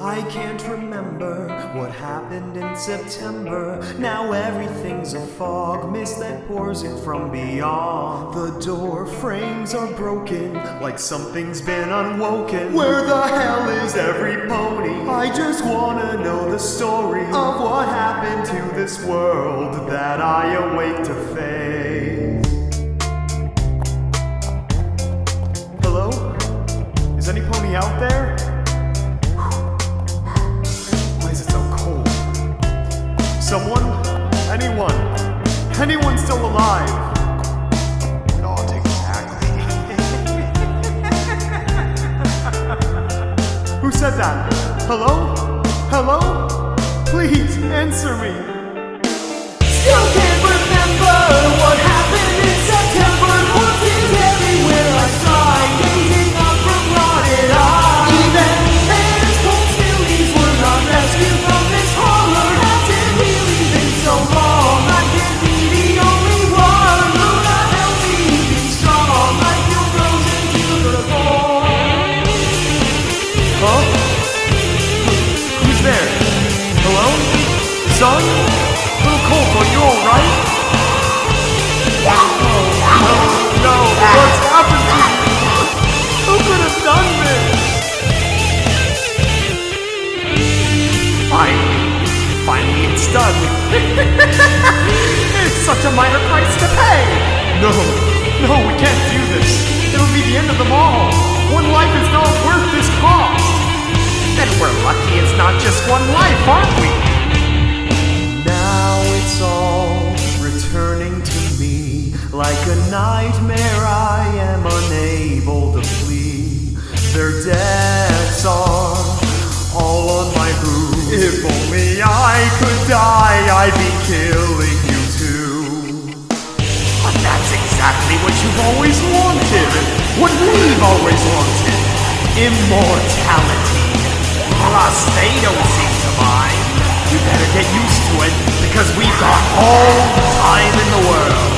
I can't remember what happened in September. Now everything's a fog, mist that pours in from beyond. The door frames are broken, like something's been unwoken. Where the hell is every pony? I just wanna know the story of what happened to this world that I awake to face. Hello? Is any pony out there? Why is it so cold? Someone? Anyone still alive? Not exactly. Who said that? Hello? Hello? Please answer me. Still can't remember what happened in September. Horses everywhere I sigh, gazing up from rotted eyes. Even there's cold stillies were not rescued from this horror. Has it really been so long? I can't be the only one. Luna, help me be strong. I feel frozen to the bone. Huh? Who's there? Hello? Son? Little Colt, are you alright? No, what's happened to you? Who could have done this? Finally it's done. It's such a minor price to pay. No, we can't do this. It'll be the end of them all. One life is not worth this cost. And we're lucky it's not just one life, aren't we? Now it's all returning to me. Like a nightmare I am unable to flee. Their deaths are all on my roof. If only I could die, I'd be killing you too. But that's exactly what you've always wanted. What we've always wanted. Immortality. Plus, they don't seem to mind. We better get used to it, because we've got all the time in the world.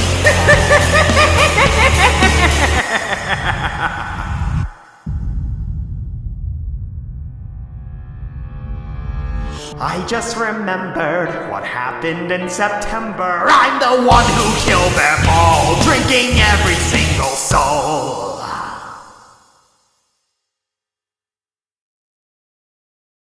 I just remembered what happened in September. I'm the one who killed them all, drinking every single